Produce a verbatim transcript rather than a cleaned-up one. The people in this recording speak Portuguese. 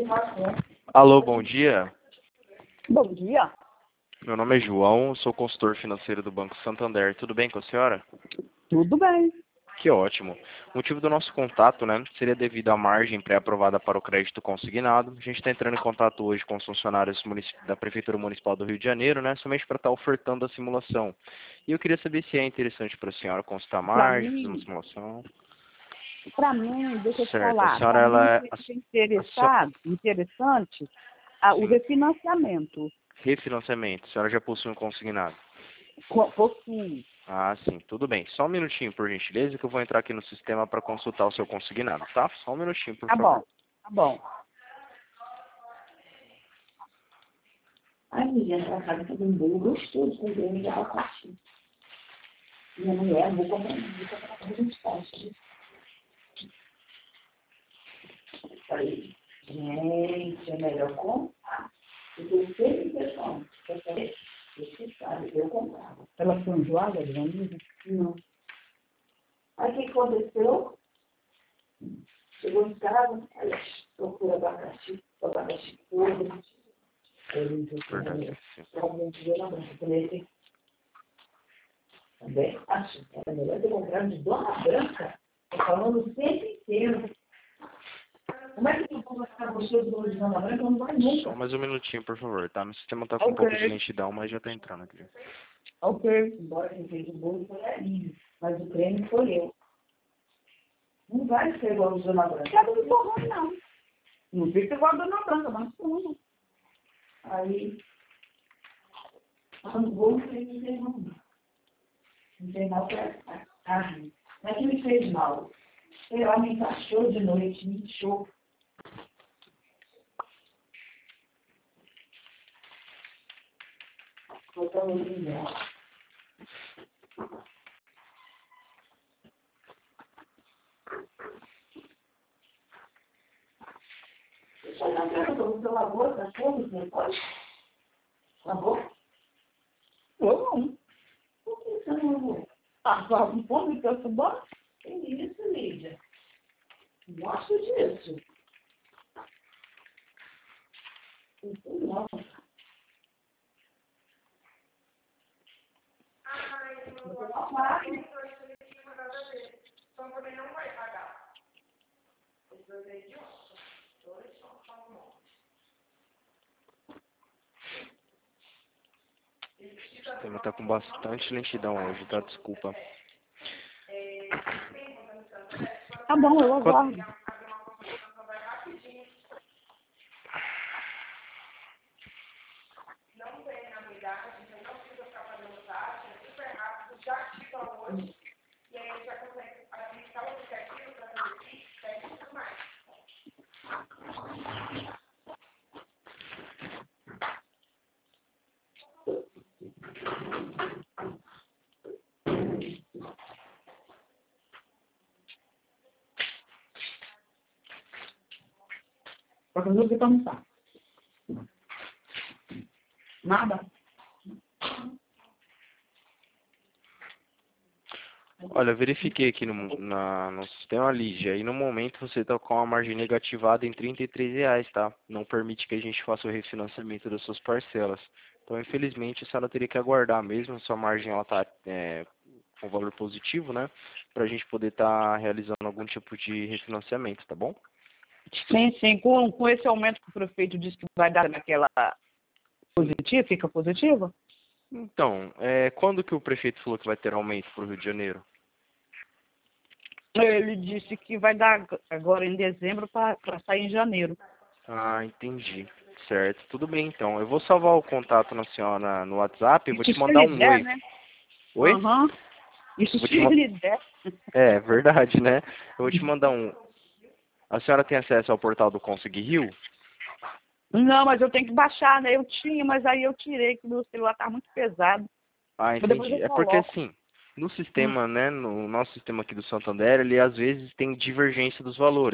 Alô, bom dia. Bom dia. Meu nome é João, sou consultor financeiro do Banco Santander. Tudo bem com a senhora? Tudo bem. Que ótimo. O motivo do nosso contato, né, seria devido à margem pré-aprovada para o crédito consignado. A gente está entrando em contato hoje com os funcionários munici- da Prefeitura Municipal do Rio de Janeiro, né, somente para estar ofertando a simulação. E eu queria saber se é interessante para a senhora consultar a Para margem, fazer uma mim, simulação. para mim, deixa eu te Certo. A falar, senhora, para mim ela é... A, seria a senhora- interessado, interessante ah, o Sim. refinanciamento. Refinanciamento. A senhora já possui um consignado? Co- Possuo. Ah, sim, tudo bem. Só um minutinho, por gentileza, que eu vou entrar aqui no sistema para consultar o seu consignado, tá? Só um minutinho, por Tá favor. bom, tá bom. Ai, mulher, ela casa com um bolo gostoso com ele de alcaçu. Minha mulher, vou comprar, vou comprar para a gente faz. Falei, gente, é melhor comprar. Eu tenho sempre impressão. Você sabe, eu comprava. Ela foi enjoada, Adriana? Não. Aí o que aconteceu? Chegou em casa, olha, procura abacaxi, abacaxi podre. Ele disse, Verdade, sim. realmente deu na branca. Eu falei assim, também acho que era melhor ter comprado de Dona Branca. Tô falando o tempo inteiro. Como é que tu vai ficar gostoso do de Dona Branca? Não vai Só nunca. mais um minutinho, por favor, tá? Meu sistema tá com um Ok. pouco de lentidão, mas já tá entrando aqui. Ok. Embora quem fez o bolo foi a Aline, mas o creme foi eu. Não vai ser igual o de Dona Branca. Não é borrão, não. Não fica igual a Dona Branca, mas tudo. Aí, quando o bolo fez, não fez mal. Não fez mal para a carne. Não é que me fez mal. Sei lá, me encaixou de noite, me inchou. Botando o limão. Você não perguntou, você lavou essa coisa depois? Lavou? Eu não. Por que você não lavou? Ah, só um pouco de peço bom. Que isso, Lídia? Gosto disso. Isso não. Você não vai. O sistema tá com bastante lentidão hoje, tá? Desculpa. Tá bom, eu Quanto- aguardo. Só que eu não sei perguntar. Nada? Olha, eu verifiquei aqui no, na, no sistema Lígia, e no momento você está com a margem negativada em trinta e três reais, tá? Não permite que a gente faça o refinanciamento das suas parcelas. Então, infelizmente, a senhora teria que aguardar mesmo, sua margem ela tá é, com valor positivo, né? Para a gente poder estar realizando algum tipo de refinanciamento, tá bom? Sim, sim. Com, com esse aumento que o prefeito disse que vai dar naquela positiva, fica positiva? Então, é, quando que o prefeito falou que vai ter aumento para o Rio de Janeiro? Ele disse que vai dar agora em dezembro para sair em janeiro. Ah, entendi. Certo, tudo bem então. Eu vou salvar o contato na senhora no WhatsApp e vou Isso te se mandar ele um der, oi. né? Oi? Aham. Isso Vou se te ma- ele der. É, verdade, né? Eu vou te mandar um. A senhora tem acesso ao portal do Consegui Rio? Não, mas eu tenho que baixar, né? Eu tinha, mas aí eu tirei, que o meu celular tá muito pesado. Ah, Mas depois entendi. eu É porque coloco. assim, no Hum. sistema, né, no nosso sistema aqui do Santander, ele às vezes tem divergência dos valores.